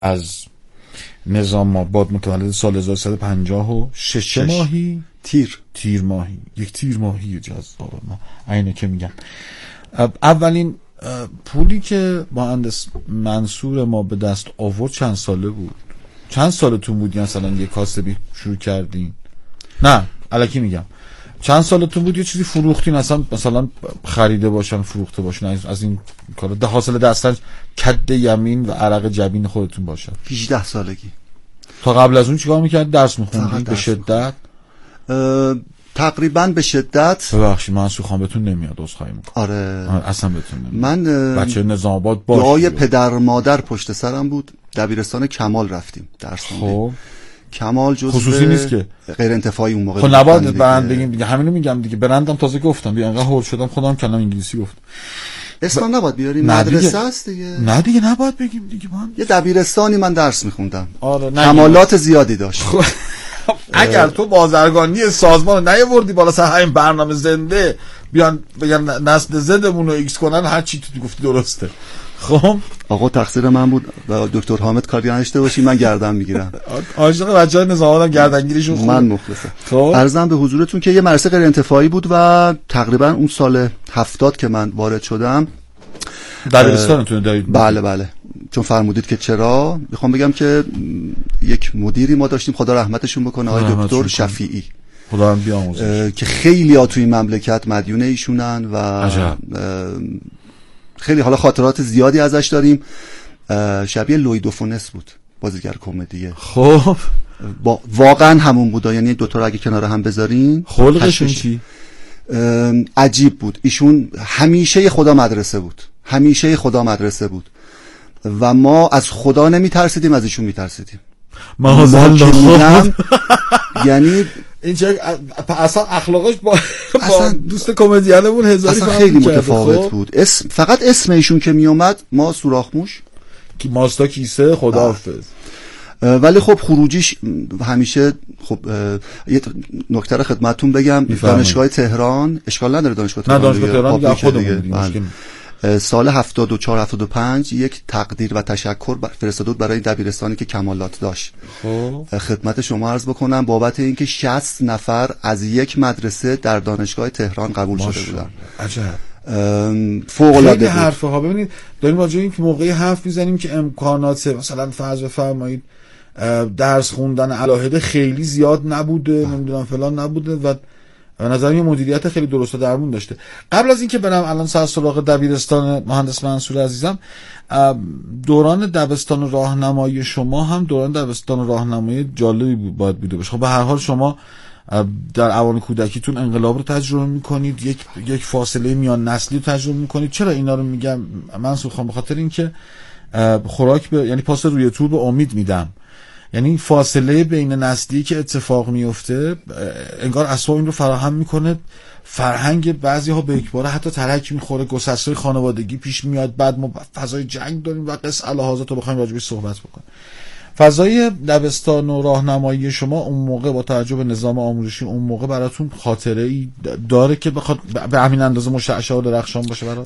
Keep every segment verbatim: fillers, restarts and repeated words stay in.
از نظام آباد متولد سال هزار و سیصد و پنجاه و شش ماهی تیر تیر ماهی یک تیر ماهی جذابه. ما اینه که میگم اولین پولی که مهندس منصور ما به دست آورد چند ساله بود؟ چند سالتون بود مثلا یه کاسبی شروع کردین؟ نه الکی میگم چند سالتون بود یه چیزی فروختین اصلا مثلا خریده باشن فروخته باشن از این کارا ده حاصل دستن کد یمین و عرق جبین خودتون باشه؟ هجده سالگی. تا قبل از اون چیکار میکرد؟ درس میخوندی به شدت؟ تقریبا به شدت. ببخشید منصور خان بهتون نمیاد عذرخواهی میکنم. آره اصلا بهتون نمیاد. من بچه نظام آباد باش دعای پدر مادر پشت سرم بود. دبیرستان کمال رفتیم درس خوندیم. خب کمال جزء خصوصی نیست که غیر انتفاعی اون موقع. خب نباید برند بگیم دیگه، همینو میگم دیگه. برندم تازه گفتم بیا انقدر هول شدم خودم کلام انگلیسی گفتم. اسم نباید بیاریم، مدرسه است دیگه. نه دیگه نباید بگیم دیگه. من یه دبیرستانی من درس میخوندم. آره کمالات زیادی داشت. اگر تو بازرگانی سازمان رو نیاوردی بالا سر همین برنامه زنده بیان بگن نسل زدمون رو ایکس کنن، هر چی تو گفتی درسته. خب آقا تقصیر من بود و دکتر حامد کاری نداشته باشی، من گردن میگیرم. عاشق بچه‌های نظام آبادم گردنگیریشون خوب. من مخلصم. خب عرضم به حضورتون که یه مدرسه غیر انتفاعی بود و تقریبا اون سال هفتاد که من وارد شدم دبیرستانتون دارید؟ بله بله، چون فرمودید که چرا، میخوام بگم که یک مدیری ما داشتیم خدا رحمتشون بکنه، آقای دکتر شفیعی، خدا هم بیامرزه، که خیلی ها توی این مملکت مدیون ایشونن و عجب. خیلی حالا خاطرات زیادی ازش داریم. شبیه لوی دو فونس بود، بازیگر کمدیه. خب با واقعا همون بود، یعنی دو تا رو اگه کنار هم بذارین خلقشون چی؟ عجیب بود. ایشون همیشه خدا مدرسه بود، همیشه خدا مدرسه بود و ما از خدا نمی ترسیدیم، از ایشون می ترسیدیم. معاذالله. یعنی این چه اصلا اخلاقش با, با دوست کمدیانمون هزاری اصلا خیلی متفاوت بود. اسم فقط اسم ایشون که می اومد ما سوراخ‌موش کی ماستا کیسه خداحافظ. ولی خب خروجیش همیشه خب یه نکته رو خدمتتون بگم، دانشگاه تهران اشکال نداره، دانشگاه تهران نه دانشگاه تهران دیگه خودمون سال هفتاد و چهار هفتاد و پنج یک تقدیر و تشکر فرستاد برای دبیرستانی که کمالات داشت. خب خدمت شما عرض بکنم بابت اینکه شصت نفر از یک مدرسه در دانشگاه تهران قبول شده بودن. عجب. فوق العاده بود. حرفه ها ببینید داریم راجع به این که موقعی حرف میزنیم که امکانات مثلا فرض بفرمایید درس خوندن علاهده خیلی زیاد نبوده، نمیدونم فلان نبوده و به نظر من مدیریت خیلی درست و درمون داشته. قبل از اینکه برم الان سر سراغ دبیرستان مهندس منصور عزیزم، دوران دبستان راهنمایی شما هم دوران دبستان راهنمایی جالبی باید بوده باشه. خب به هر حال شما در اوان کودکیتون انقلاب رو تجربه میکنید، یک یک فاصله میان نسلی رو تجربه میکنید. چرا اینا رو میگم منصور خان؟ به خاطر اینکه خوراک به یعنی پاس روی تور به امید میدم. یعنی فاصله بین نسلی که اتفاق میفته انگار اسباب این رو فراهم میکنه. فرهنگ بعضی ها به یکباره حتی ترک میخوره، گسستای خانوادگی پیش میاد، بعد ما فضای جنگ داریم و قص الهازات رو بخوایم راجبش صحبت بکنیم. فضای دبستان و راهنمایی شما اون موقع با توجه به نظام آموزشی اون موقع براتون خاطره ای داره که بخواد به همین اندازه مشعشع و درخشان باشه برات؟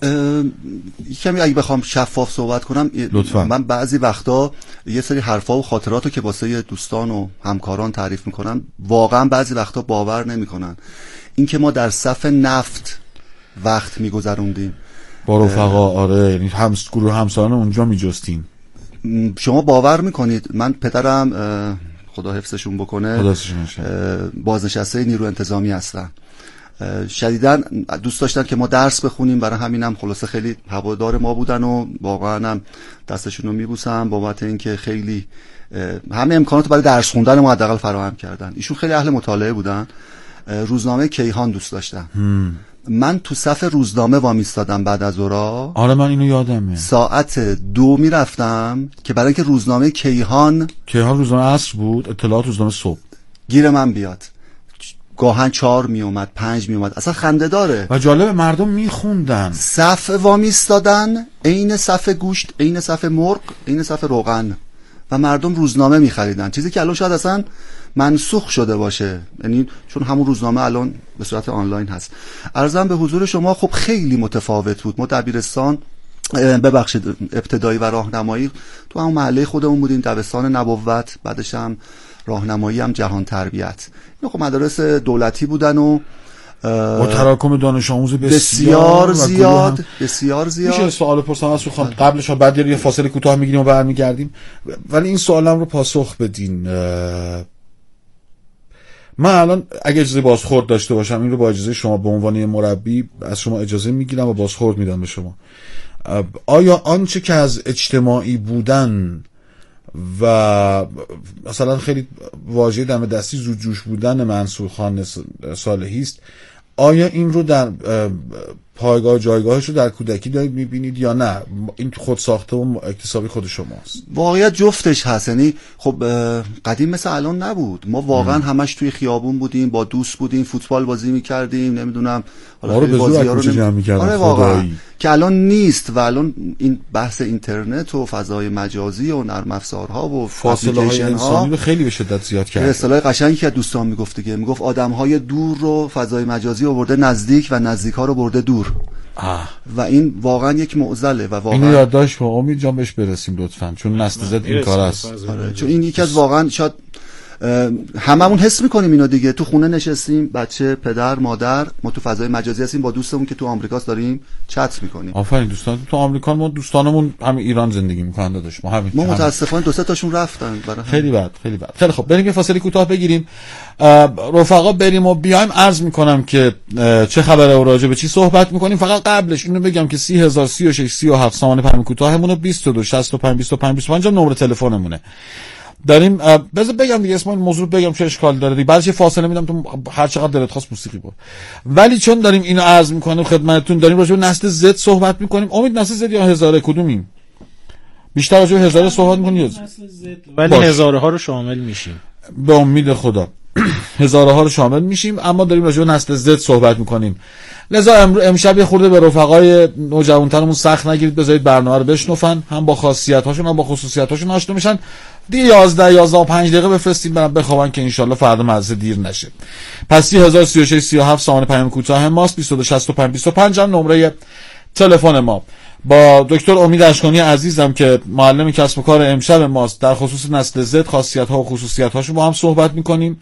کمی اگه بخوام شفاف صحبت کنم لطفا. من بعضی وقتا یه سری حرفا و خاطراتو که واسه دوستان و همکاران تعریف میکنم واقعا بعضی وقتا باور نمیکنن اینکه ما در صف نفت وقت میگذروندیم با رفقا. آره یعنی هم گروه همسایان اونجا میجستیم. شما باور میکنید من پدرم خدا حفظشون بکنه بازنشسته نیرو انتظامی هستن، شدیداً دوست داشتن که ما درس بخونیم، برای همینم خلاصه خیلی هوادار ما بودن و واقعا هم دستشون رو میبوسم بابت اینکه خیلی همه امکانات برای درس خوندن ما حداقل فراهم کردن. ایشون خیلی اهل مطالعه بودن، روزنامه کیهان دوست داشتن. من تو صف روزنامه وامیستادم بعد از اورا. آره من اینو یادمه. ساعت دو میرفتم که برای اینکه روزنامه کیهان کیهان روزنامه عصر بود، اطلاعات روزنامه صبح گیر من بیاد. گاهن چهار می اومد، پنج می اومد، اصلا خنده داره و جالب مردم میخوندن. صف وامیستادن، عین صف گوشت، عین صف مرغ، عین صف روغن و مردم روزنامه میخریدن، چیزی که الان شاید اصلا منسوخ شده باشه، یعنی چون همون روزنامه الان به صورت آنلاین هست. عرضم به حضور شما خب خیلی متفاوت بود. ما دبیرستان ببخشید ابتدایی و راهنمایی تو همون محله خودمون بودیم، دبستان نبوت، بعدش هم راهنمایی هم جهان تربیت. اینا خب مدارس دولتی بودن و با تراکم دانش آموز بسیار, بسیار زیاد بسیار زیاد. میشه سوال پرسم از خودم قبلش ها بعد یه فاصله کوتاه میگیریم و برمیگردیم، ولی این سوالم رو پاسخ بدین. من الان اگه اجازه بازخورد داشته باشم، این رو با اجازه شما به عنوان مربی از شما اجازه میگیرم و بازخورد میدم به شما. آیا آنچه که از اجتماعی بودن و مثلا خیلی واژه دم دستی زود جوش بودن منصور خان صالحی است، آیا این رو در پایگاه جایگاهش رو در کودکی دارید میبینید یا نه این خود ساخته و اکتسابی خود شماست؟ واقعیت جفتش هست. یعنی خب قدیم مثل الان نبود، ما واقعا همش توی خیابون بودیم، با دوست بودیم، فوتبال بازی میکردیم، نمیدونم حالا خیلی بازی ها رو نمی... آره واقعا که الان نیست. و الان این بحث اینترنت و فضای مجازی و نرم افزارها و فاصله های انسانی رو خیلی به شدت زیاد کرده. اصطلاح قشنگی که دوستان میگفت دیگه، میگفت آدم‌های دور رو فضای مجازی آورده نزدیک و نزدیک‌ها رو برده دور. آه. و این واقعا یک معضله و واقعا اینو یادداشت با امید جان بهش برسیم لطفاً، چون نسل زد این کار است. آره. چون این یکی از واقعا شاید هممون حس میکنیم اینو دیگه، تو خونه نشستیم، بچه، پدر، مادر، ما تو فضای مجازی هستیم با دوستمون که تو آمریکاست داریم چت میکنیم. آفرین دوستان تو آمریکا، ما دوستانمون همین ایران زندگی میکنن داداش، ما همین ما متاسفانه دو سه تاشون رفتن برای خیلی بد خیلی بد. خیلی خب بریم یه فاصله کوتاه بگیریم رفقا، بریم و بیایم. عرض میکنم که چه خبره و راجع به چی صحبت میکنیم. فقط قبلش اینو بگم که سی هزار سی و شش سی و هفت سامان پیام کوتاهمون و بیست و دو شصت و پنج بیست و پنج بیست و پنج نمره تلفنمونه. داریم بذار بگم دیگه اسم این موضوع بگم چه اشکال داره دیگه، بعدش فاصله میدم تو هر چقدر دلت خواست موسیقی بر. ولی چون داریم اینو عرض میکنیم خدمتتون، داریم راجع به نسل زد صحبت میکنیم. امید نسل زد یا هزاره کدومیم؟ بیشتر راجع به هزاره صحبت میکنیم یا نسل زد؟ ولی هزاره ها رو شامل میشیم به امید خدا. هزاره ها رو شامل میشیم، اما داریم راجع به نسل زد صحبت میکنیم. لذا امشب یه خورده به رفقای نوجوانترمون سخت نگیرید، بذارید برنامه رو بشنفن، هم با خاصیت‌هاشون هم با خصوصیت‌هاشون آشنا میشن. دی یازده یازده و پنج دقیقه بفرستیم برام بخوابن که انشالله فردا مزه دیر نشه. پس سی هزار سی و شش سی و هفت سامان پیام کوتاه ماست، بیست و دو شصت و پنج بیست و پنج هم نمره تلفن ما. با دکتر امید اشکانی عزیزم که معلم کسب و کار امشب ماست در خصوص نسل زد، خاصیت‌ها و خصوصیت‌هاشون با هم صحبت می‌کنیم.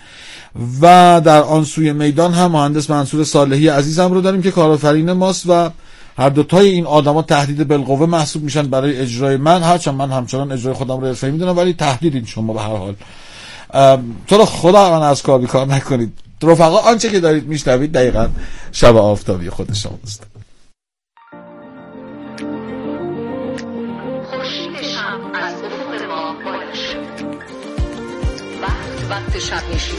و در آن سوی میدان هم مهندس منصور صالحی عزیزم رو داریم که کارآفرین ماست و هر دو تای این آدما تهدید بالقوه محسوب میشن برای اجرای من، هرچند من همچنان اجرای خودم رو حرفه‌ای میدونم، ولی تهدیدین شما به هر حال. تو رو خدا من از کار بیکار نکنید رفقا. آنچه که دارید میشنوید دقیقاً شب آفتابی خود شماست. وقت شب نشینی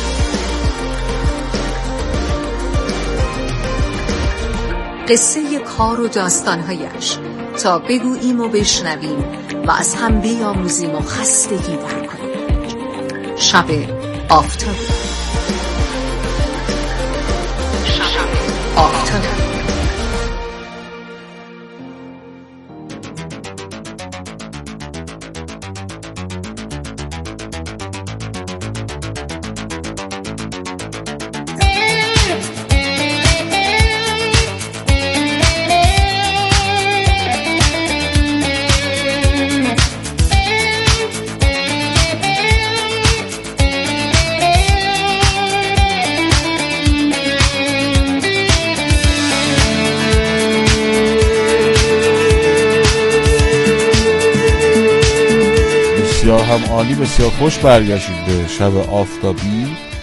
قصه کار و داستانهایش تا بگوییم و بشنویم و از هم بیاموزیم و خستگی در کنیم. شب آفتابی. شب آفتابی. هم عالی، بسیار خوش برگشتید به شب آفتابی.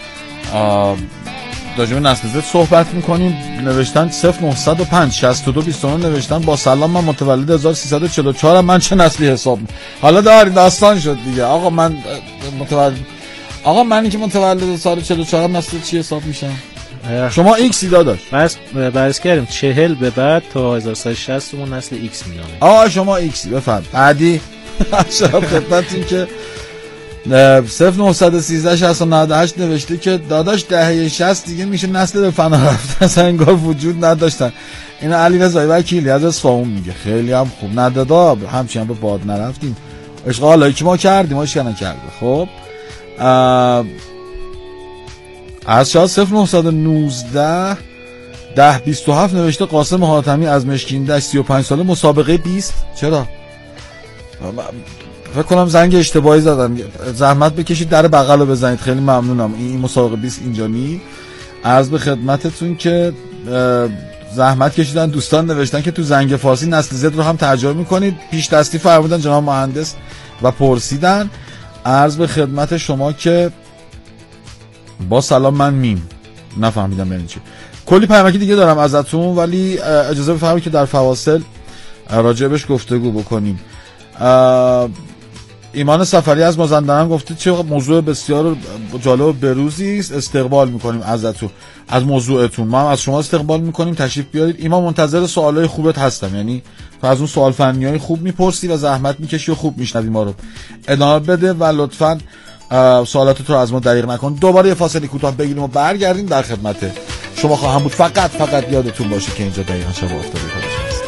راجع به نسل زد صحبت میکنیم. نوشتن صفر نه صفر پنج شصت و دو بیست و نه نوشتن با سلام من متولد هزار و سیصد و چهل و چهار من چه نسلی حساب می؟ حالا داری داستان شد دیگه. آقا من متولد آقا منی که متولد سال چهل و چهار نسل چی حساب میشم؟ شما ایکسی داداش بس بررسی کردیم چهل به بعد تا هزار و سیصد و شصت اون نسل ایکس میاد. آقا شما ایکسی بفرم بعدی شب خدمتتون که صفر نه یک سه شصت و نود و هشت نوشته که داداش دهه شصت دیگه میشه نسل به فنا رفته اصلا انگار وجود نداشتن. این علی رضایی وکیلی از اصفهان میگه خیلی هم خوب ندادا همچین هم به باد نرفتیم اشغالایی که ما کردیم ما شکنه کرده. خب از شاید صفر نه یک نه ده بیست و هفت نوشته قاسم حاتمی از مشکین دشت سی و پنج ساله مسابقه بیست. چرا؟ فکر کنم زنگ اشتباهی زدن. زحمت بکشید در بغل رو بزنید، خیلی ممنونم. این مسابقه بیست اینجا نی. عرض به خدمتتون که زحمت کشیدن دوستان، نوشتن که تو زنگ فارسی نسل زد رو هم ترجمه میکنید. پیش دستی فرمودن جناب مهندس و پرسیدن. عرض به خدمت شما که با سلام من میم نفهمیدم یعنی چی. کلی پیامکی دیگه دارم ازتون، ولی اجازه بفرمایید که در فواصل راجبش گفتگو بکنیم. ایمان سفری از مازندران گفته چه موضوع بسیار جالب و بروزی است، استقبال میکنیم ازتون، از موضوعتون. ما هم از شما استقبال میکنیم، تشریف بیارید. ایمان منتظر سوالای خوبت هستم، یعنی تو از اون سوال فنیای خوب میپرسی و زحمت میکشی و خوب میشنوی ما رو. ادامه بده و لطفاً سوالاتت رو از ما دریغ نکن. دوباره یه فاصله کوتاه بگیریم و برگردیم در خدمت شما خواهم بود. فقط فقط یادتون باشه که اینجا دقیقاً شب افتاده خودش هست.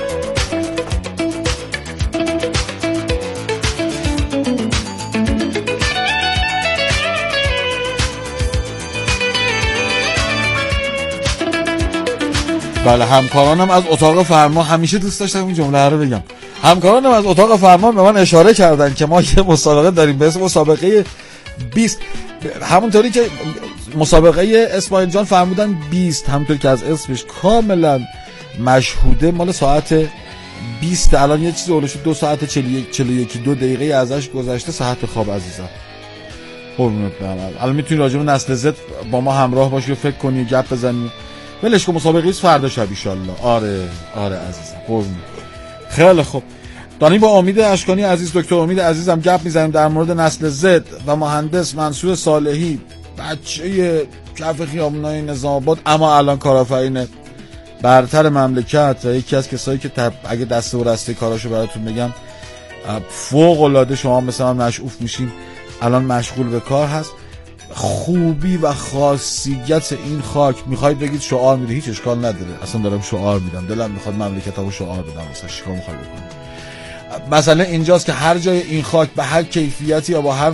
بله، همکارانم از اتاق فرمان، همیشه دوست داشتم این جمله رو بگم، همکارانم از اتاق فرمان به من اشاره کردن که ما یه مسابقه داریم به اسم مسابقه بیست. همونطوری که مسابقه اسماعیل جان فرمودن بیست، همونطوری که از اسمش کاملا مشهوده، مال ساعت بیست. الان یه چیزی اولش دو ساعت چهل و یک دو دقیقه ازش گذشته. ساعت خواب عزیزم، قربونت برم. الان میتونی راجع به نسل زد با ما همراه باشی و فکر کنی، گپ بزنی. ولش کن، مسابقه است فردا شب ان شاء الله. آره آره عزیزم، قربونت. خیلی خوب، داریم با امید اشکانی عزیز، دکتر امید عزیزم گپ میزنیم در مورد نسل زد و مهندس منصور صالحی، بچه کف خیابونای نظام آباد اما الان کارآفرین برتر مملکت و یکی از کسایی که تب... اگه دسته و رسته کاراشو براتون بگم فوق العاده شما مثلا مشعوف میشین. الان مشغول به کار هست. خوبی و خاصیت این خاک، میخواید بگید شعار میده، هیچ اشکال نداره، اصلا دارم شعار میدم، دلم میخواد مملکتمو شعار بدم. مثلا چیکار میخواد بکنم؟ مثلا اینجاست که هر جای این خاک به هر کیفیتی یا با هر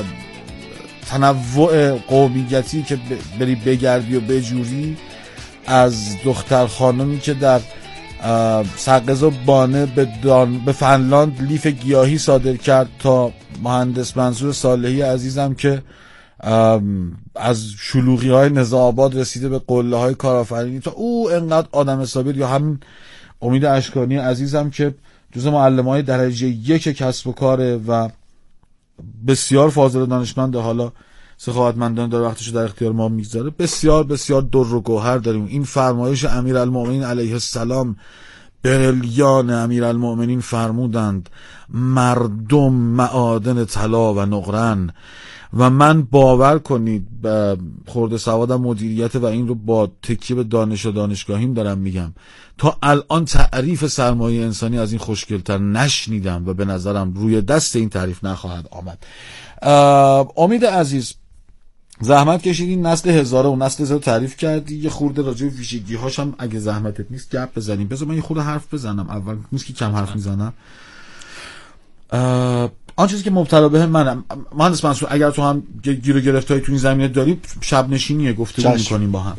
تنوع قومیتی که بری بگردی و بجوری، از دختر خانمی که در سقز و بانه به, دان... به فنلاند لیف گیاهی صادر کرد تا مهندس منصور صالحی عزیزم که از شلوغی های نظام آباد رسیده به قله های کارآفرینی، تا او انقدر آدم حسابی، یا همین امید اشکانی عزیزم که جزو معلم‌های درجه یک کسب و کاره و بسیار فاضل دانشمنده، حالا سخاوتمندانه داره وقتشو در اختیار ما میگذاره. بسیار بسیار در و گوهر داریم. این فرمایش امیرالمومنین علیه السلام، بریلیان امیرالمومنین فرمودند مردم معادن طلا و نقرن، و من باور کنید خورده سوادم مدیریت و این رو با تکیه به دانش و دانشگاهیم دارم میگم، تا الان تعریف سرمایه انسانی از این خوشگلتر نشنیدم و به نظرم روی دست این تعریف نخواهد آمد. امید عزیز، زحمت کشیدین نسل هزاره و نسل هزار تعریف کردی، یه خورده راجع به ویژگی هاشم اگه زحمتت نیست گپ بزنیم. بذار من یه خورده حرف بزنم اول، نیست که کم حرف میزنم. آن چیزی که مبتلا به منم، مهندس منصور، اگر تو هم گیر و گرفتای تو این زمینه داری، شب نشینیه، گفتگو میکنیم با هم.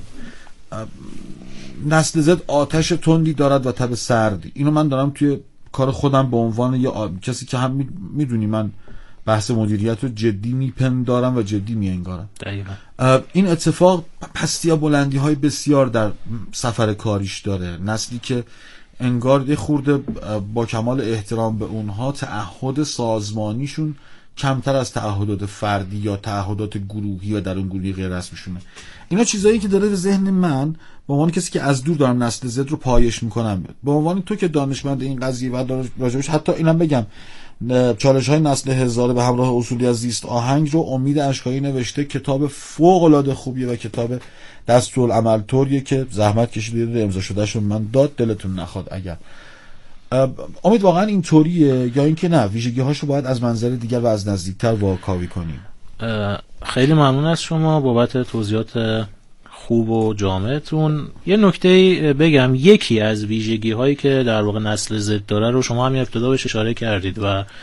نسل زد آتش تندی دارد و تب سردی. اینو من دارم توی کار خودم به عنوان یه آ... کسی که هم میدونی من بحث مدیریت رو جدی میپندارم و جدی میانگارم. دقیقاً این اتفاق پستی ها بلندی های بسیار در سفر کاریش داره. نسلی که انگار یه خورده با کمال احترام به اونها تعهد سازمانیشون کمتر از تعهدات فردی یا تعهدات گروهی یا درون گروهی غیر رسمیشونه. اینا چیزایی که داره به ذهن من به عنوان کسی که از دور دارم نسل زد رو پایش میکنم، به عنوان تو که دانشمند این قضیه و راجبش حتی اینم بگم، چالش های نسل هزاره به همراه اصولی از زیست آهنگ رو امید اشکایی نوشته، کتاب فوق العاده خوبیه و کتاب دستورالعمل طوریه که زحمت کشیده امضا شدهش رو من داد، دلتون نخواد اگر. امید واقعا این طوریه یا اینکه نه ویژگی هاشو باید از منظر دیگر و از نزدیکتر واکاوی کنیم؟ خیلی ممنون از شما بابت توضیحات خوب و جامعتون. یه نکته بگم، یکی از ویژگی هایی که در واقع نسل زد داره رو شما همین ابتدا بهش اشاره کردید و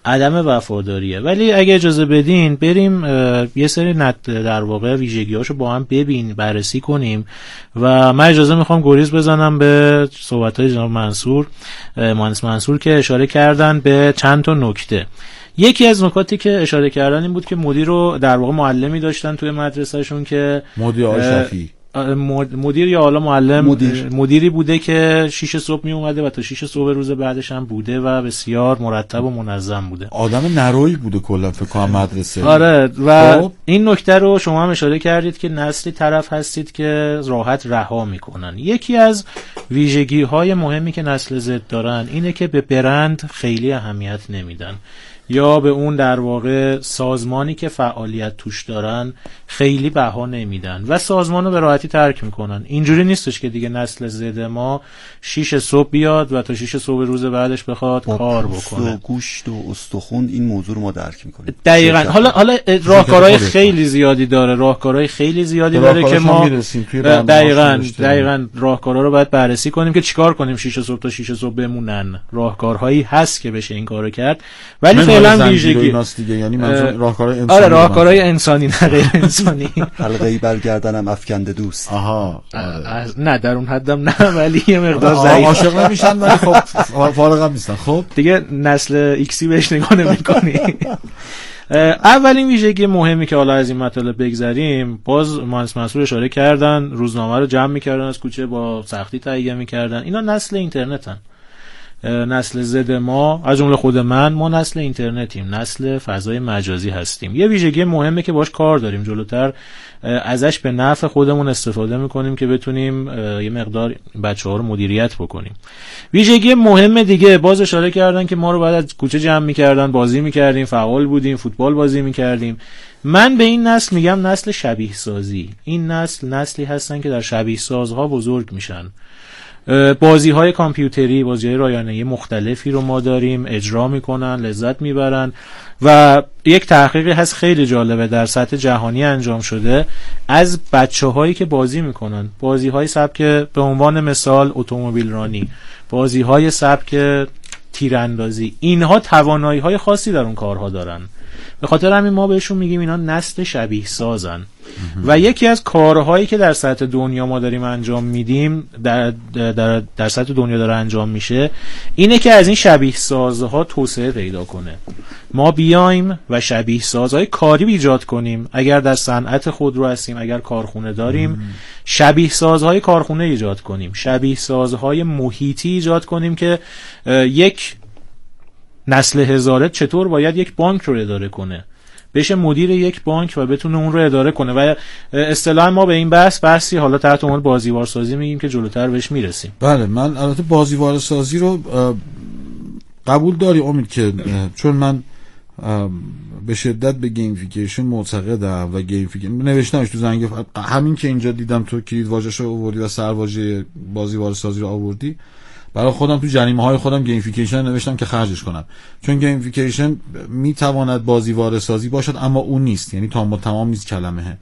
عدم وفاداریه. ولی اگه اجازه بدین بریم یه سری نت در واقع ویژگی‌هاشو با هم ببین بررسی کنیم و من اجازه میخوام گریز بزنم به صحبت‌های جناب منصور مهندس منصور که اشاره کردن به چند تا نکته. یکی از نکاتی که اشاره کردن این بود که مدیر رو در واقع معلمی داشتن توی مدرسه‌شون که مدیر آقای شفیعی مدیر یا حالا معلم مدیر. مدیری بوده که شیش صبح می اومده و تا شیش صبح روز بعدش هم بوده و بسیار مرتب و منظم بوده. آدم نروایی بوده کلا فکر کنم مدرسه. آره و خب. این نکته رو شما هم اشاره کردید که نسلی طرف هستید که راحت رها میکنن. یکی از ویژگی های مهمی که نسل زد دارن اینه که به برند خیلی اهمیت نمیدن یا به اون در واقع سازمانی که فعالیت توش دارن خیلی بها نمیدن و سازمانو به راحتی ترک میکنن. اینجوری نیستش که دیگه نسل زد ما شیش صبح بیاد و تا شیش صبح روز بعدش بخواد کار بکنه. و گوشت و استخوان این موضوع رو ما درک میکنیم. دقیقاً. حالا حالا راهکارهای خیلی زیادی داره، راهکارهای خیلی زیادی داره که ما دقیقاً دقیقاً راهکارها رو باید بررسی کنیم که چیکار کنیم شیش صبح تا شیش صبح بمونن. راهکارهایی هست که بشه این کارو کرد ولی فعلا ویژگی دیگه، یعنی منظور راهکارهای انسانی. آره راهکارهای انسانی نه غیر انسانی. حلقه‌ای برگردنم افکنده دوست. آها نه در اون حدم نه ولی یه مقدار ضعیف. عاشق نمیشن ولی خب فارغ هم نیستن. خب دیگه نسل ایکسی بهش نگاه نمی‌کنی. اولین ویژگی مهمی که حالا از این مطالب بگذریم، باز مهندس منصور اشاره کردن روزنامه رو جمع می‌کردن از کوچه با سختی تهیه می‌کردن. اینا نسل اینترنتن. نسل زد ما از جمله خود من ما نسل اینترنتیم، نسل فضای مجازی هستیم. یه ویژگی مهمه که باش کار داریم، جلوتر ازش به نفع خودمون استفاده میکنیم که بتونیم یه مقدار بچه‌ها رو مدیریت بکنیم. ویژگی مهم دیگه باز اشاره کردن که ما رو بعد از کوچه جمع میکردن، بازی میکردیم، فعال بودیم، فوتبال بازی میکردیم. من به این نسل میگم نسل شبیه سازی. این نسل نسلی هستن که در شبیه سازها بزرگ میشن. بازی های کامپیوتری، بازی های رایانه‌ای مختلفی رو ما داریم اجرا میکنن، لذت میبرن و یک تحقیقی هست خیلی جالبه در سطح جهانی انجام شده از بچه هایی که بازی میکنن، بازی های سبک به عنوان مثال اتومبیل رانی، بازی های سبک تیراندازی، اینها توانایی های خاصی در اون کارها دارن. به خاطر همین ما بهشون میگیم اینا نسل شبیه سازن. و یکی از کارهایی که در سطح دنیا ما داریم انجام میدیم در, در, در سطح دنیا داره انجام میشه اینه که از این شبیه سازها توسعه پیدا کنه. ما بیایم و شبیه سازهای کاری ایجاد کنیم. اگر در صنعت خودرو هستیم، اگر کارخونه داریم، شبیه سازهای کارخونه ایجاد کنیم، شبیه سازهای محیطی ایجاد کنیم که یک نسل هزاره چطور باید یک بانک رو اداره کنه، بشه مدیر یک بانک و بتونه اون رو اداره کنه. و اصطلاحاً ما به این بحث بحثی حالا تحت عنوان بازیوار سازی میگیم که جلوتر بهش میرسیم. بله، من البته بازیوار سازی رو قبول داری امید که چون من به شدت به گیمفیکیشن معتقدم و گیمفیکیشن نوشتمش تو زنگ همین که اینجا دیدم تو کلید واژه‌شو آوردی و سرواژه بازیوار سازی رو آوردی، برای خودم تو جریمه های خودم گیمفیکیشن نوشتم که خرجش کنم، چون گیمفیکیشن میتواند بازیوار سازی باشد اما اون نیست، یعنی تام و تمام نیست کلمه.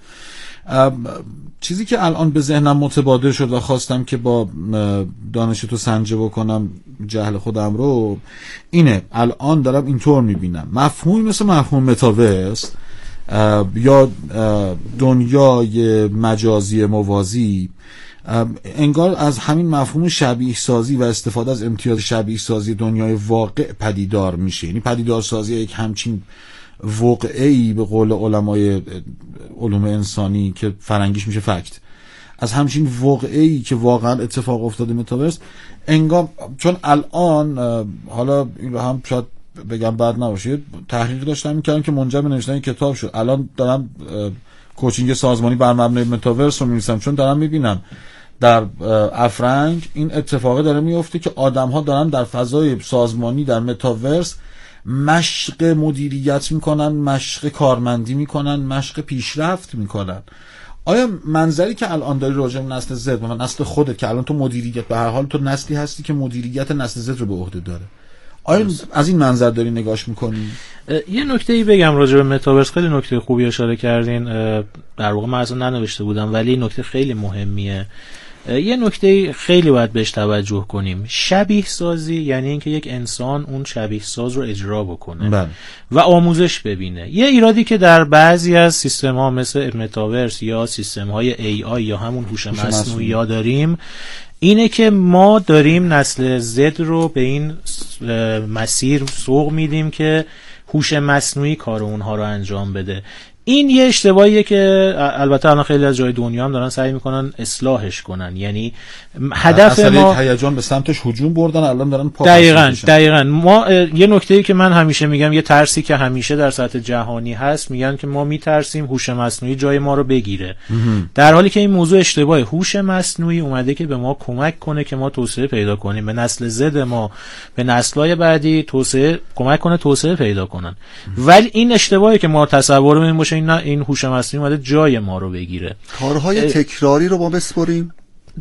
چیزی که الان به ذهنم متبادر شد و خواستم که با دانش تو سنجه بکنم جهل خودم رو اینه، الان دارم اینطور میبینم مفهومی مثل مفهوم متاورس یا دنیای مجازی موازی انگار از همین مفهوم شبیه سازی و استفاده از امتیاز شبیه سازی دنیای واقع پدیدار میشه. یعنی پدیدار سازی یک همچین واقعی به قول علمای علوم انسانی که فرنگیش میشه فکت، از همچین واقعی که واقعا اتفاق افتاده متاورس انگار، چون الان حالا این رو هم شاید بگم بد نباشه، تحقیق داشتم میکردم که منجر به نوشتن کتاب شد. الان دارم کوچینگ سازمانی بر مبنای متاورس رو می‌نویسم، چون دارم می‌بینم در افرنگ این اتفاق داره میفته که آدم‌ها دارن در فضای سازمانی در متاورس مشق مدیریت میکنن، مشق کارمندی میکنن، مشق پیشرفت میکنن. آیا منظری که الان داری راجع به نسل زد و نسل خودت که الان تو مدیریت به هر حال تو نسلی هستی که مدیریت نسل زد رو به عهده داره، آیا از این منظر داری نگاش میکنی؟ یه نکته‌ای بگم راجع به متاورس، خیلی نکته خوبی اشاره کردین. در واقع من اصلا ننوشته بودم ولی نکته خیلی مهمیه. یه نکته خیلی باید بهش توجه کنیم. شبیه سازی یعنی اینکه یک انسان اون شبیه ساز رو اجرا بکنه بله. و آموزش ببینه. یه ایرادی که در بعضی از سیستم ها مثل متاورس یا سیستم های ای آی یا همون هوش مصنوعی ها داریم اینه که ما داریم نسل زد رو به این مسیر سوق میدیم که هوش مصنوعی کار اونها رو انجام بده. این یه اشتباهیه که البته الان خیلی از جای دنیا هم دارن سعی میکنن اصلاحش کنن. یعنی هدف ما هیجان به سمتش هجوم بردن، الان دارن پا دقیقاً دقیقاً ما یه نکته‌ای که من همیشه میگم، یه ترسی که همیشه در سطح جهانی هست، میگن که ما میترسیم هوش مصنوعی جای ما رو بگیره، در حالی که این موضوع اشتباهه. هوش مصنوعی اومده که به ما کمک کنه که ما توسعه پیدا کنیم، به نسل زد ما، به نسل‌های بعدی توسعه کمک کنه توسعه پیدا کنن. ولی این اشتباهی که ما تصورمون این باشه این این هوش مصنوعی اومده جای ما رو بگیره. کارهای تکراری رو ما بسپریم؟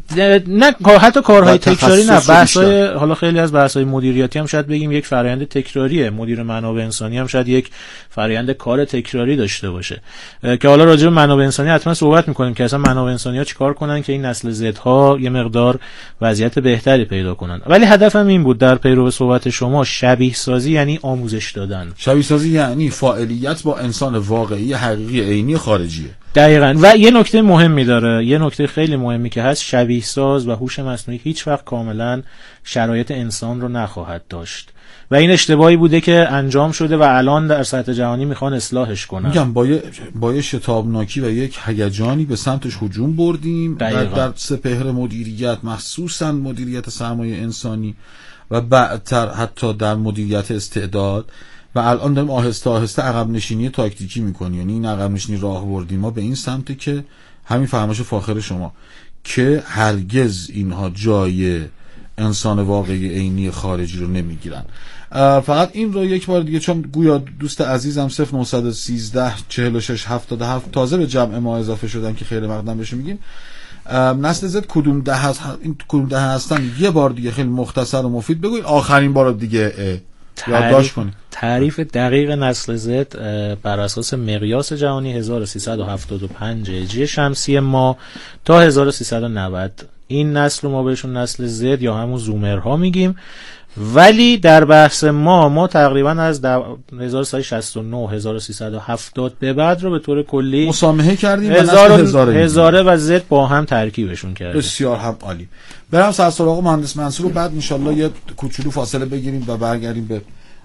نه حتی کارهای تکراری نه، بحث‌های حالا خیلی از بحث‌های مدیریتی هم شاید بگیم یک فرآیند تکراریه. مدیر منابع انسانی هم شاید یک فرآیند کار تکراری داشته باشه که حالا راجع به منابع انسانی حتما صحبت می‌کنیم که اصلا منابع انسانی‌ها چیکار کنن که این نسل زدها یه مقدار وضعیت بهتری پیدا کنن. ولی هدفم این بود در پیرو صحبت شما، شبیه سازی یعنی آموزش دادن. شبیه سازی یعنی فاعلیت با انسان واقعی حقیقی عینی خارجیه. دقیقاً. و یه نکته مهمی داره، یه نکته خیلی مهمی که هست، شبیه ساز و هوش مصنوعی هیچ وقت کاملا شرایط انسان رو نخواهد داشت و این اشتباهی بوده که انجام شده و الان در سطح جهانی میخوان اصلاحش کنن. میگم با یه با یه شتابناکی و یک هیجانی به سمتش هجوم بردیم و در سپهر مدیریت، مخصوصا مدیریت سرمایه انسانی و بعدتر حتی در مدیریت استعداد، و الان داریم آهسته آهسته عقب نشینی تاکتیکی میکنیم. یعنی این عقب نشینی راه بردیم ما به این سمت که همین فرمایش فاخر شما که هرگز اینها جای انسان واقعی عینی خارجی رو نمیگیرن. فقط این رو یک بار دیگه، چون گویا دوست عزیزم صفر نه یک سه چهل و شش هفتاد و هفت تازه به جمع ما اضافه شدن که خیر مقدم بهش میگیم، نسل زد کدوم ده هست، این کدوم ده هستن یه بار دیگه خیلی مختصر و مفید بگوید، آخرین بار دیگه یادداشت کنید. تعریف دقیق نسل زد بر اساس مقیاس جهانی هزار و سیصد و هفتاد و پنج هجری شمسی ما تا هزار و سیصد و نود، این نسل رو ما بهشون نسل زد یا همون زومرها میگیم. ولی در بحث ما ما تقریبا از هزار و سیصد و شصت و نه هزار و سیصد و هفتاد به بعد رو به طور کلی مسامحه کردیم هزار هزاره و زد با هم ترکیبشون کردیم. بسیار هم عالی. برام سر سراغ مهندس منصور و بعد انشالله یه کوچولو فاصله بگیریم و برگردیم به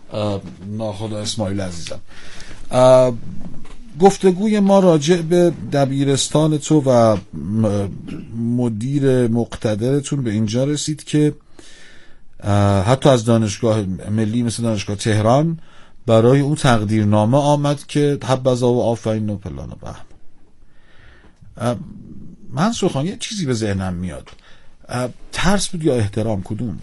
ناخدا اسماعیل عزیزم. گفتگوی ما راجع به دبیرستان تو و مدیر مقتدرتون به اینجا رسید که حتی از دانشگاه ملی مثل دانشگاه تهران برای اون تقدیرنامه آمد که حبذا و آفرین و پلان و بهم. منصور خان یه چیزی به ذهنم میاد، ترس بود یا احترام؟ کدوم؟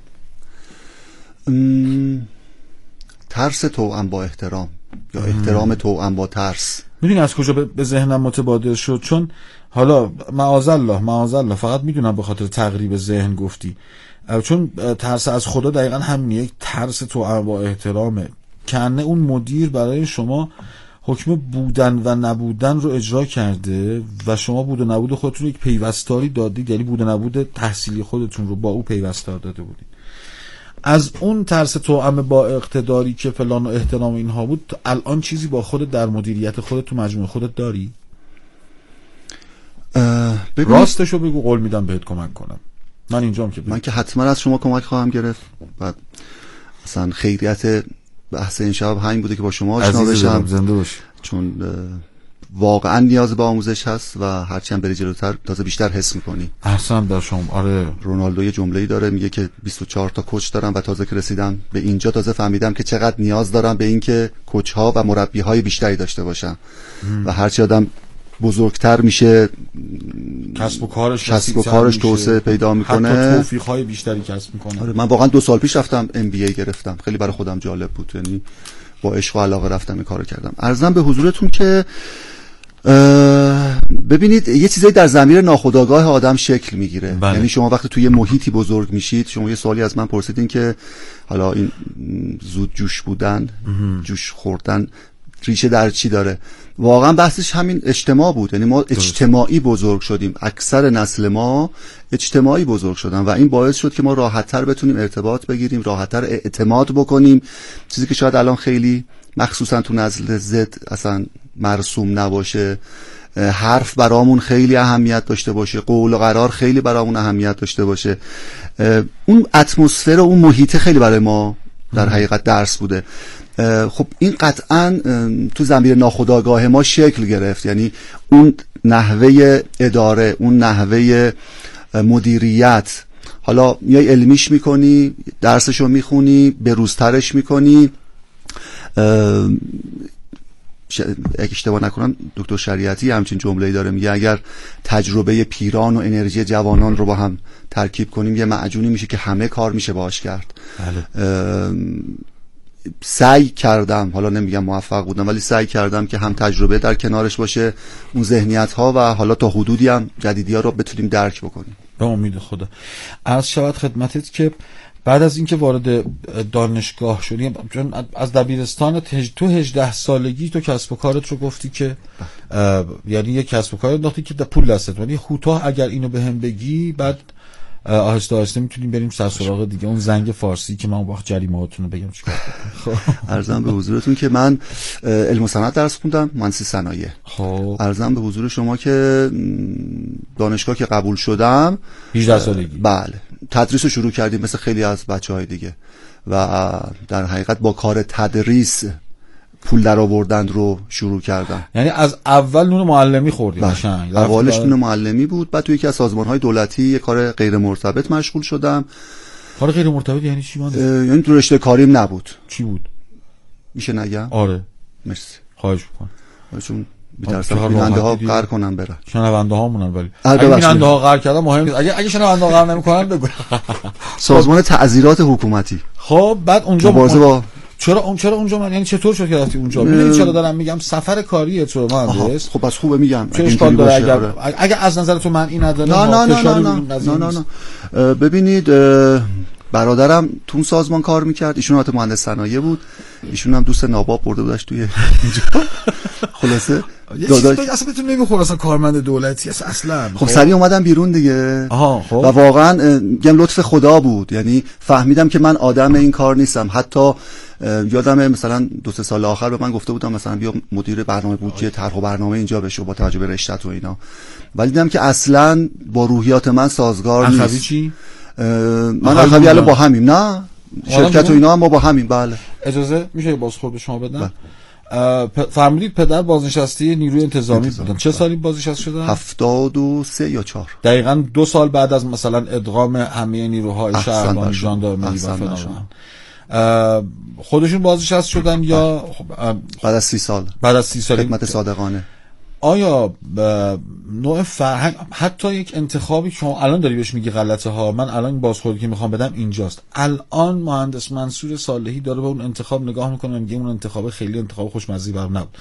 ام... ترس توأم با احترام یا احترام توأم با ترس. میدونی از کجا به ذهنم متبادر شد؟ چون حالا معاذالله معاذالله فقط میدونم به خاطر تقریب ذهن گفتی، چون ترس از خدا دقیقا همین یک ترس توأم با احترامه. کنه اون مدیر برای شما حکم بودن و نبودن رو اجرا کرده و شما بود و نبود خودتون یک پیوستاری دادید، یعنی بود و نبود تحصیلی خودتون رو با او پیوستار داده بودید. از اون ترس توأم با اقتداری که فلان و احترام اینها بود، الان چیزی با خودت در مدیریت خودت تو مجموعه خودت داری؟ راستشو بگو، قول میدم بهت کمک کنم. من اینجام که من که حتما از شما کمک خواهم گرفت. بعد اصلا خیریت بحث این شب همین بوده که با شما آشنا بشم، زنده باشی، چون واقعا نیاز به آموزش هست و هرچی هم بری جلوتر تازه بیشتر حس میکنی. احسن در شما. آره، رونالدو یه جمله‌ای داره میگه که بیست و چهار تا کوچ دارم و تازه که رسیدم به اینجا تازه فهمیدم که چقدر نیاز دارم به این که کوچ‌ها و مربی‌های بیشتری داشته باشم. و هرچی آدم بزرگتر میشه کسب و کارش کسب و کارش توسعه پیدا میکنه، حتی توفیق‌های بیشتری کسب میکنه. آره، من واقعا دو سال پیش رفتم ام بی ای گرفتم، خیلی برای خودم جالب بود، یعنی با عشق و علاقه رفتم این کارو کردم. عرضم به حضورتون که ببینید یه چیزایی در ضمیر ناخودآگاه آدم شکل میگیره. بله. یعنی شما وقتی توی یه محیطی بزرگ میشید، شما یه سوالی از من پرسیدین که حالا این زود جوش بودن، جوش خوردن ریشه در چی داره. واقعا بحثش همین اجتماع بود، یعنی ما اجتماعی بزرگ شدیم، اکثر نسل ما اجتماعی بزرگ شدن و این باعث شد که ما راحت‌تر بتونیم ارتباط بگیریم، راحت‌تر اعتماد بکنیم، چیزی که شاید الان خیلی مخصوصا تو نسل زد اصلا مرسوم نباشه. حرف برامون خیلی اهمیت داشته باشه، قول و قرار خیلی برامون اهمیت داشته باشه. اون اتمسفر و اون محیط خیلی برای ما در حقیقت درس بوده. خب این قطعا تو زمیر ناخودآگاه ما شکل گرفت، یعنی اون نحوه اداره، اون نحوه مدیریت، حالا میای علمیش میکنی، درسشو میخونی، بروزترش میکنی. اگه اشتباه نکنم دکتر شریعتی همچین جمله‌ای داره، میگه اگر تجربه پیران و انرژی جوانان رو با هم ترکیب کنیم یه معجونی میشه که همه کار میشه باهاش کرد. بله. سعی کردم، حالا نمیگم موفق بودم، ولی سعی کردم که هم تجربه در کنارش باشه، اون ذهنیت ها و حالا تا حدودی هم جدیدی ها رو بتونیم درک بکنیم. به امید خدا. عرض شود خدمتت که بعد از اینکه وارد دانشگاه شدی، چون از دبیرستان تو هجده سالگی تو کسب و کارت رو گفتی که یعنی یک کسب و کار انداختی که در پول دستت، ولی کوتاه اگر اینو بهم بگی بعد آهسته آهسته میتونیم بریم سر سراغ دیگه اون زنگ فارسی که من اون وقت جریمه‌هاتون رو بگم چیکار کنم. خب عرضم به حضورتون که من علم و صنعت درس خوندم، مهندسی صنایع. خب عرضم به حضور شما که دانشگاه که قبول شدم هجده سالگی، بله تدریس رو شروع کردیم مثل خیلی از بچه‌های دیگه و در حقیقت با کار تدریس پول در آوردن رو شروع کردم. یعنی از اول نون معلمی خوردی؟ قشنگ اولش نون معلمی بود، بعد توی یکی از سازمان‌های دولتی یه کار غیر مرتبط مشغول شدم. کار غیر مرتبط یعنی چی؟ یعنی تو رشته کاریم نبود. چی بود؟ میشه نگم؟ آره مرسی. خواهش می‌کنم. چون می‌ترسم بیننده ها قهر کنن برن. شنونده هامونن، ولی اگه بیننده ها قهر کردن مهم نیست. اگه اگه شنونده ها قهر نمی‌کنن بگو. سازمان تعزیرات حکومتی. خب بعد اونجا مبارزه با چرا اون چرا اونجا من یعنی چطور شد که رفتی اونجا؟ میدونی چرا دارم میگم سفر کاریه تو مهندس؟ خب بس خوبه میگم. چه اشکال داره اگر اگه از نظر تو من این نداره؟ نه نه نه نه نه نه. ببینید برادرم تو سازمان کار میکرد، ایشون البته مهندس صنایع بود، ایشون هم دوست ناباب برده بودش توی اینجا. خلاصه داداش اصلا بهتون نمیخوره اصلا کارمند دولتی اصلا. خب سریع اومدم بیرون دیگه. آها خب. و واقعا میگم لطف خدا بود، یعنی فهمیدم که من آدم این کار نیستم. حتی یادم مثلا دو سه سال آخر به من گفته بودم مثلا بیا مدیر برنامه بودجه طرح و برنامه اینجا بشو با توجه به رشته‌ت و اینا، ولی دیدم که اصلا با روحیات من سازگار نیست. اخوی چی؟ من اخوی الان با همیم، نه شرکت و اینا هم ما با همیم. بله اجازه میشه بازخورد به شما بدم؟ فرمودید پدر بازنشسته نیروی انتظامی بودن. چه سالی بازنشسته شدن؟ هفتاد و سه یا چهار. دقیقاً دو سال بعد از مثلا ادغام همه نیروهای شهربانی ژاندارمری و فلان. خودشون بازنشسته شدن یا بعد از سی سال؟ بعد از سی سال خدمت صادقانه. آیا نوع فرهنگ حتی یک انتخابی شما الان داری بهش میگی غلطه ها، من الان این بازخوردی که میخوام بدم اینجاست. الان مهندس منصور صالحی داره به اون انتخاب نگاه میکنه، میگه اون انتخاب خیلی انتخاب خوشمزه‌ای برام نبود.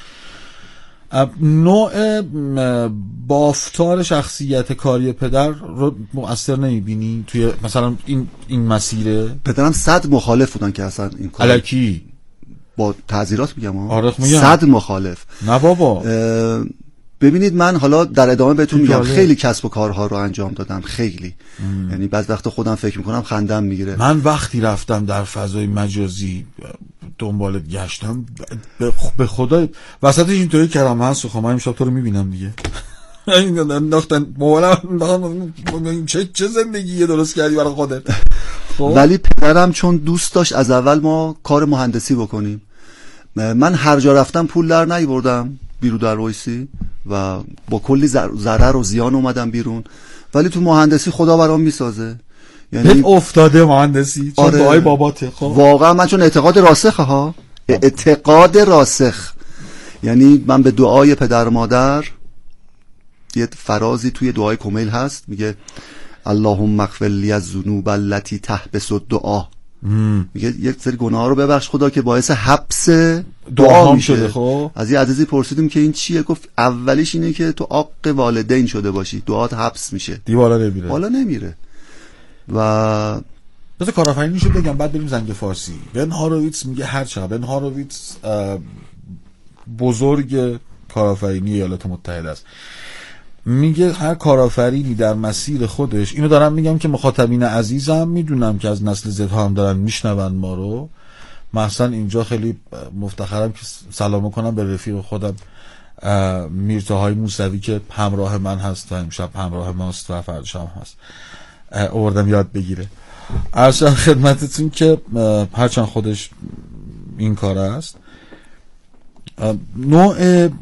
نوع بافتار شخصیت کاری پدر رو مؤثر نمیبینی توی مثلا این این مسیره؟ پدرم صد مخالف بودن که اصلا این کار الکی با تعزیرات میگم ها. آره صد مخالف. نه بابا. ببینید من حالا در ادامه بهتون میگم خیلی کسب و کارها رو انجام دادم، خیلی ام. یعنی بعض وقت خودم فکر میکنم خندم میگیره. من وقتی رفتم در فضای مجازی دنبالت گشتم به خدا وسطش اینطوری کردم من سخن من امشب تو رو میبینم دیگه. این انداختن موبایلم چه چه زندگی درست کردی برای خودت. ولی پدرم چون دوست داشت از اول ما کار مهندسی بکنیم، من هر جا رفتم پول در نیاوردم بیرون در وایسی و با کلی ضرر و زیان اومدم بیرون، ولی تو مهندسی خدا برام میسازه. یعنی افتاده مهندسی چون آره دعای باباته. خب واقعا من چون اعتقاد راسخه ها، اعتقاد راسخ، یعنی من به دعای پدر مادر، یه فرازی توی دعای کمیل هست میگه اللهم اغفر لی الذنوب التي تحبس الدعا، میگه یک سری گناه‌ها رو ببخش خدا که باعث حبس دعا میشه. خب از یه عزیزی پرسیدیم که این چیه، گفت اولیش اینه که تو عاق والدین شده باشی، دعات حبس میشه، دیوالا نمیره والا نمیره. و بذار کارآفرینیشو بگم بعد بریم زنگ فارسی. بن هارویتس میگه هر چقدر بن هارویتس بزرگ کارآفرینی ایالات متحده است. میگه هر کارآفرینی در مسیر خودش، اینو دارم میگم که مخاطبین عزیزم میدونم که از نسل زد ها هم دارن میشنون ما رو، مثلا اینجا خیلی مفتخرم که سلام کنم به رفیق خودم میرتاهای موسوی که همراه من هست و امشب همراه ماست و فرداش هم هست، آوردم یاد بگیره. عرض خدمتتون که هرچند خودش این کار است، نوع